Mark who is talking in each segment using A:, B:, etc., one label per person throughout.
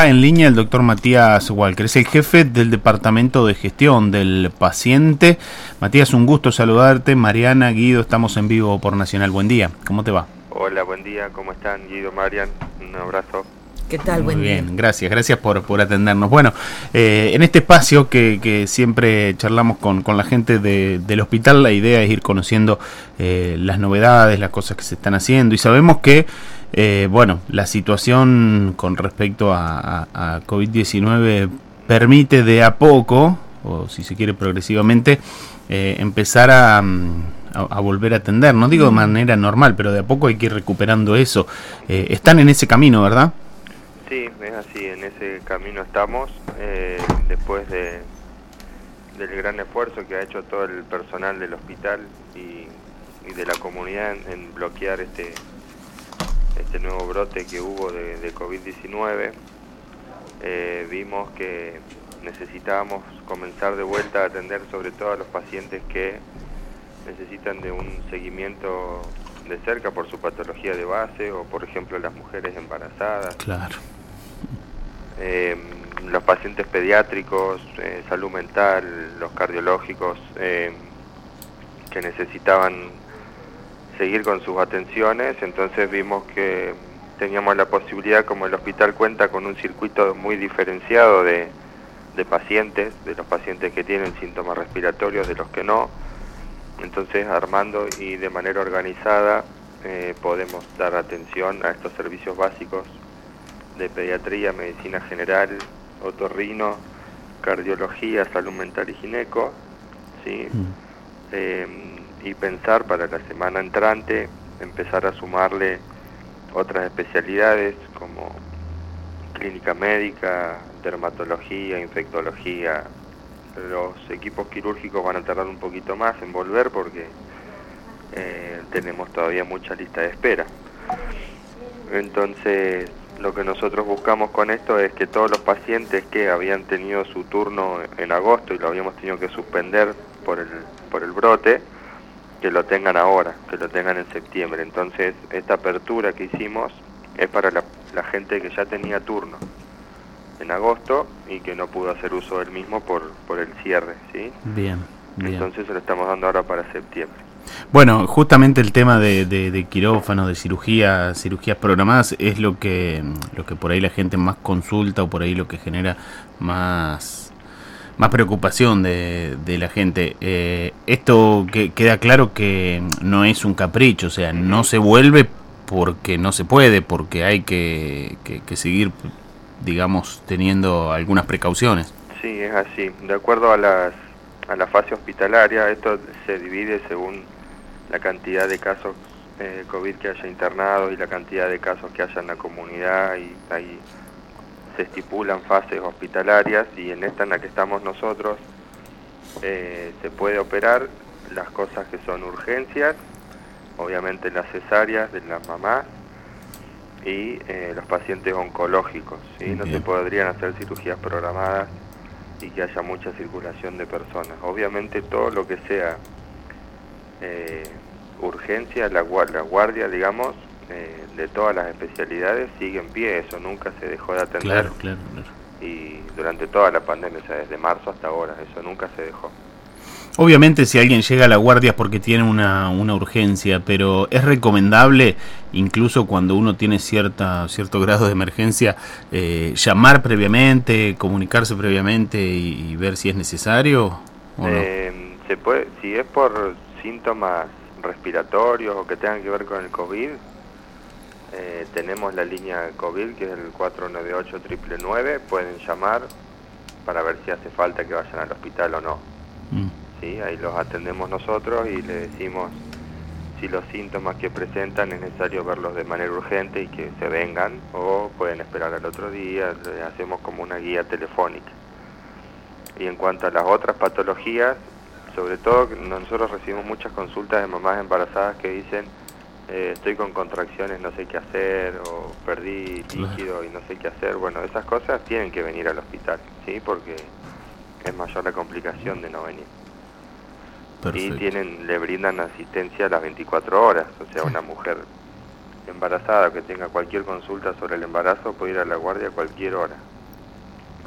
A: está en línea el doctor Matías Walker, es el jefe del Departamento de Gestión del Paciente. Matías, un gusto saludarte. Mariana, Guido, estamos en vivo por Nacional. Buen día, ¿cómo te va?
B: Hola, buen día, ¿cómo están? Guido, Marian, un abrazo.
A: ¿Qué tal? Buen día. Muy bien, gracias por atendernos. Bueno, en este espacio que siempre charlamos con la gente del hospital, la idea es ir conociendo las novedades, las cosas que se están haciendo, y sabemos que la situación con respecto a COVID-19 permite de a poco, o si se quiere progresivamente, empezar a volver a atender. No digo de manera normal, pero de a poco hay que ir recuperando eso. Están en ese camino, ¿verdad?
B: Sí, es así, en ese camino estamos, después del gran esfuerzo que ha hecho todo el personal del hospital y de la comunidad en bloquear este nuevo brote que hubo de COVID-19. Vimos que necesitábamos comenzar de vuelta a atender sobre todo a los pacientes que necesitan de un seguimiento de cerca por su patología de base, o por ejemplo las mujeres embarazadas.
A: Claro.
B: Los pacientes pediátricos, salud mental, los cardiológicos, que necesitaban seguir con sus atenciones. Entonces vimos que teníamos la posibilidad, como el hospital cuenta con un circuito muy diferenciado de pacientes, de los pacientes que tienen síntomas respiratorios, de los que no. Entonces, armando y de manera organizada, podemos dar atención a estos servicios básicos de pediatría, medicina general, otorrino, cardiología, salud mental y gineco, ¿sí? Y pensar para la semana entrante empezar a sumarle otras especialidades como clínica médica, dermatología, infectología. Los equipos quirúrgicos van a tardar un poquito más en volver porque tenemos todavía mucha lista de espera. Entonces, lo que nosotros buscamos con esto es que todos los pacientes que habían tenido su turno en agosto y lo habíamos tenido que suspender por el brote, que lo tengan ahora, que lo tengan en septiembre. Entonces, esta apertura que hicimos es para la gente que ya tenía turno en agosto y que no pudo hacer uso del mismo por el cierre, ¿sí?
A: Bien.
B: Entonces se lo estamos dando ahora para septiembre.
A: Bueno, justamente el tema de quirófano, de cirugías programadas es lo que por ahí la gente más consulta, o por ahí lo que genera más preocupación de la gente. Esto que queda claro que no es un capricho, o sea, no se vuelve porque no se puede, porque hay que seguir, digamos, teniendo algunas precauciones.
B: Sí, es así. De acuerdo a la fase hospitalaria, esto se divide según la cantidad de casos COVID que haya internado y la cantidad de casos que haya en la comunidad, y ahí se estipulan fases hospitalarias, y en esta en la que estamos nosotros se puede operar las cosas que son urgencias, obviamente las cesáreas de las mamás y los pacientes oncológicos, ¿sí? No se podrían hacer cirugías programadas y que haya mucha circulación de personas. Obviamente todo lo que sea urgencia, la guardia, digamos, de todas las especialidades sigue en pie, eso nunca se dejó de atender.
A: Claro.
B: Y durante toda la pandemia, o sea, desde marzo hasta ahora, eso nunca se dejó.
A: Obviamente si alguien llega a la guardia es porque tiene una urgencia, pero es recomendable, incluso cuando uno tiene cierto grado de emergencia, llamar previamente, comunicarse previamente y ver si es necesario o no.
B: Se puede, si es por síntomas respiratorios o que tengan que ver con el COVID, tenemos la línea COVID, que es el 498-999, pueden llamar para ver si hace falta que vayan al hospital o no. ¿Sí? Ahí los atendemos nosotros y le decimos si los síntomas que presentan es necesario verlos de manera urgente y que se vengan, o pueden esperar al otro día. Le hacemos como una guía telefónica. Y en cuanto a las otras patologías, sobre todo nosotros recibimos muchas consultas de mamás embarazadas que dicen estoy con contracciones, no sé qué hacer, o perdí líquido y no sé qué hacer. Bueno, esas cosas tienen que venir al hospital, ¿sí? Porque es mayor la complicación de no venir. Perfecto. Y le brindan asistencia a las 24 horas, o sea, una mujer embarazada que tenga cualquier consulta sobre el embarazo puede ir a la guardia a cualquier hora.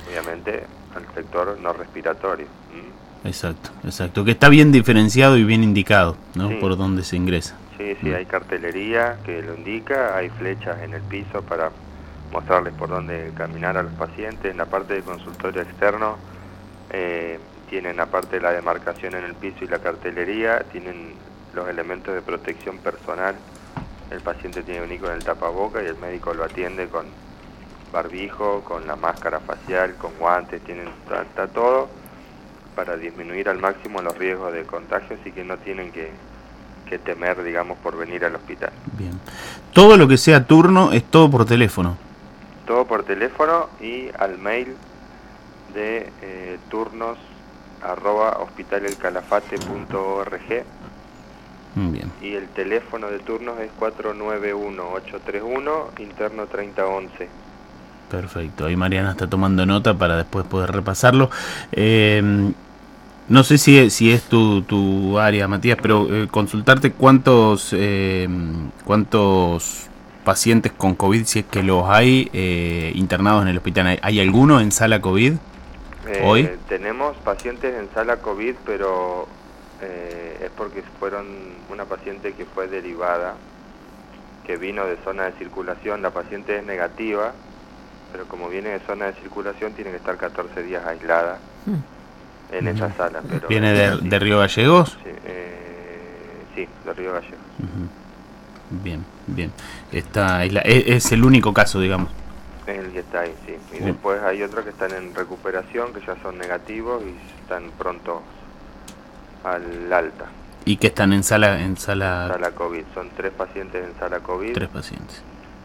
B: obviamente al sector no respiratorio.
A: Exacto, exacto, que está bien diferenciado y bien indicado, ¿no?
B: Sí.
A: Por dónde se ingresa.
B: Sí, hay cartelería que lo indica, hay flechas en el piso para mostrarles por dónde caminar a los pacientes. En la parte del consultorio externo tienen, aparte de la demarcación en el piso y la cartelería, tienen los elementos de protección personal. El paciente tiene que venir con el tapaboca y el médico lo atiende con barbijo, con la máscara facial, con guantes, está todo para disminuir al máximo los riesgos de contagio, así que no tienen que temer, digamos, por venir al hospital.
A: Bien. Todo lo que sea turno es todo por teléfono.
B: Todo por teléfono y al mail de turnos@hospitalelcalafate.org.
A: Bien.
B: Y el teléfono de turnos es 491-831, interno 3011.
A: Perfecto, ahí Mariana está tomando nota para después poder repasarlo. No sé si es tu área, Matías, pero consultarte cuántos pacientes con COVID, si es que los hay, internados en el hospital. ¿Hay alguno en sala COVID hoy?
B: Tenemos pacientes en sala COVID, pero es porque fueron una paciente que fue derivada, que vino de zona de circulación. La paciente es negativa, pero como viene de zona de circulación tiene que estar 14 días aislada en esa sala. Pero
A: ¿Viene de Río Gallegos?
B: Sí, de Río Gallegos.
A: Bien. Es el único caso, digamos.
B: Es el que está ahí, sí. Y después hay otros que están en recuperación, que ya son negativos y están prontos al alta.
A: ¿Y que están en sala
B: COVID? Son 3 pacientes en sala COVID.
A: 3 pacientes.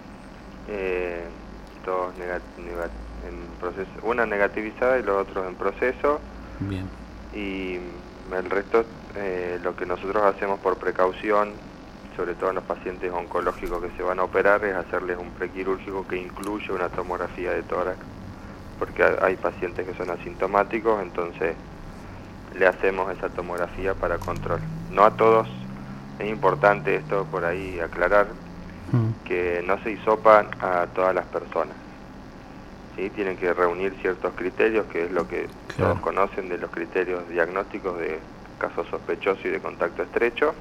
B: Todos en proceso, una negativizada y los otros en proceso.
A: Bien.
B: Y el resto, lo que nosotros hacemos por precaución, sobre todo en los pacientes oncológicos que se van a operar, es hacerles un prequirúrgico que incluye una tomografía de tórax, porque hay pacientes que son asintomáticos, entonces le hacemos esa tomografía para control. No a todos, es importante esto por ahí aclarar, que no se hisopan a todas las personas. ¿Sí? Tienen que reunir ciertos criterios, que es lo que todos conocen de los criterios diagnósticos de caso sospechoso y de contacto estrecho.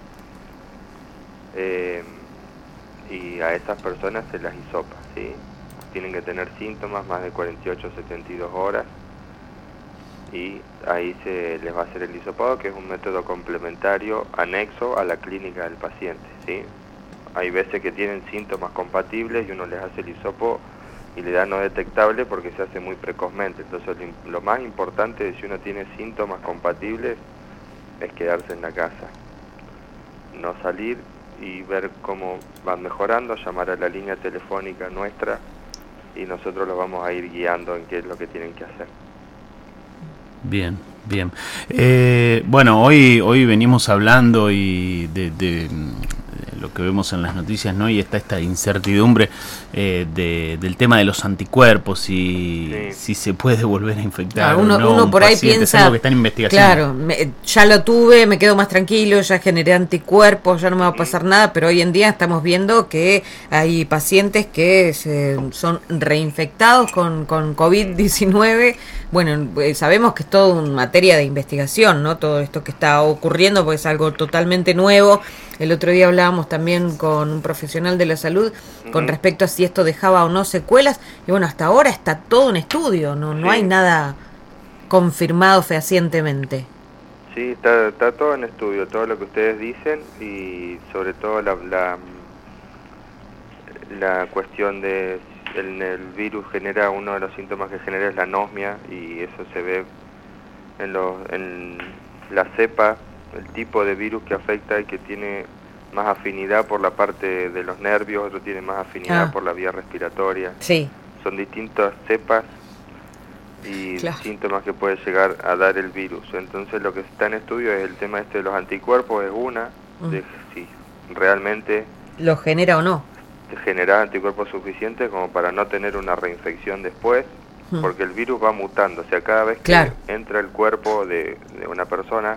B: Y a esas personas se las hisopa, ¿sí? Tienen que tener síntomas más de 48 o 72 horas y ahí se les va a hacer el hisopado, que es un método complementario anexo a la clínica del paciente, ¿sí? Hay veces que tienen síntomas compatibles y uno les hace el hisopo y le da no detectable porque se hace muy precozmente. Entonces lo más importante de si uno tiene síntomas compatibles es quedarse en la casa, no salir y ver cómo van mejorando, llamar a la línea telefónica nuestra y nosotros los vamos a ir guiando en qué es lo que tienen que hacer.
A: Bien. Bueno, hoy venimos hablando y de lo que vemos en las noticias, ¿no? Y está esta incertidumbre del tema de los anticuerpos y si se puede volver a infectar.
C: Uno por ahí piensa,
A: que está en investigación.
C: Claro, ya lo tuve, me quedo más tranquilo, ya generé anticuerpos, ya no me va a pasar nada, pero hoy en día estamos viendo que hay pacientes que son reinfectados con COVID-19. Bueno, sabemos que es todo una materia de investigación, ¿no? Todo esto que está ocurriendo, pues es algo totalmente nuevo. El otro día hablábamos también con un profesional de la salud con respecto a si esto dejaba o no secuelas. Y bueno, hasta ahora está todo en estudio, no hay nada confirmado fehacientemente.
B: Sí, está todo en estudio, todo lo que ustedes dicen y sobre todo la cuestión de el virus genera, uno de los síntomas que genera es la anosmia y eso se ve en la cepa, el tipo de virus que afecta y que tiene más afinidad por la parte de los nervios, otro tiene más afinidad por la vía respiratoria.
C: Sí.
B: Son distintas cepas y síntomas que puede llegar a dar el virus. Entonces lo que está en estudio es el tema este de los anticuerpos, es de si realmente
C: lo genera o no.
B: Generar anticuerpos suficientes como para no tener una reinfección después, porque el virus va mutando, o sea, cada vez que entra el cuerpo de una persona,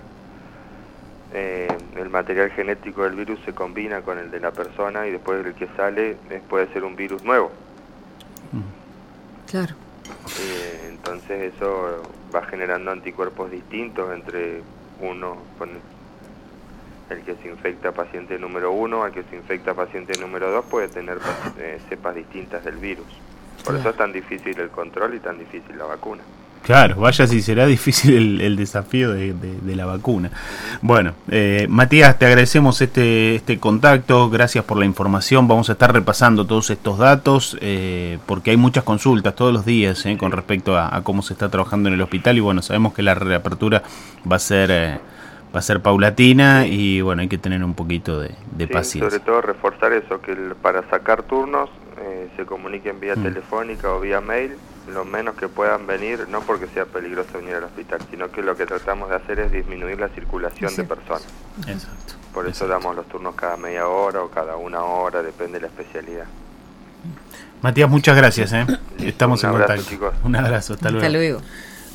B: el material genético del virus se combina con el de la persona y después el que sale puede ser un virus nuevo.
C: Claro.
B: entonces eso va generando anticuerpos distintos entre uno, el que se infecta paciente número 1 al que se infecta paciente número 2 puede tener cepas distintas del virus. Por eso es tan difícil el control y tan difícil la vacuna.
A: Claro, vaya si será difícil el desafío de la vacuna. Bueno, Matías, te agradecemos este contacto, gracias por la información. Vamos a estar repasando todos estos datos porque hay muchas consultas todos los días con respecto a cómo se está trabajando en el hospital y bueno, sabemos que la reapertura va a ser paulatina y bueno, hay que tener un poquito de paciencia.
B: Sobre todo reforzar eso, que para sacar turnos se comuniquen vía telefónica o vía mail, lo menos que puedan venir, no porque sea peligroso venir al hospital, sino que lo que tratamos de hacer es disminuir la circulación de personas.
A: Exacto.
B: Por eso damos los turnos cada media hora o cada una hora, depende de la especialidad.
A: Matías, muchas gracias. Estamos
B: en
A: contacto.
B: Chicos.
A: Un abrazo, hasta luego.
C: Hasta luego.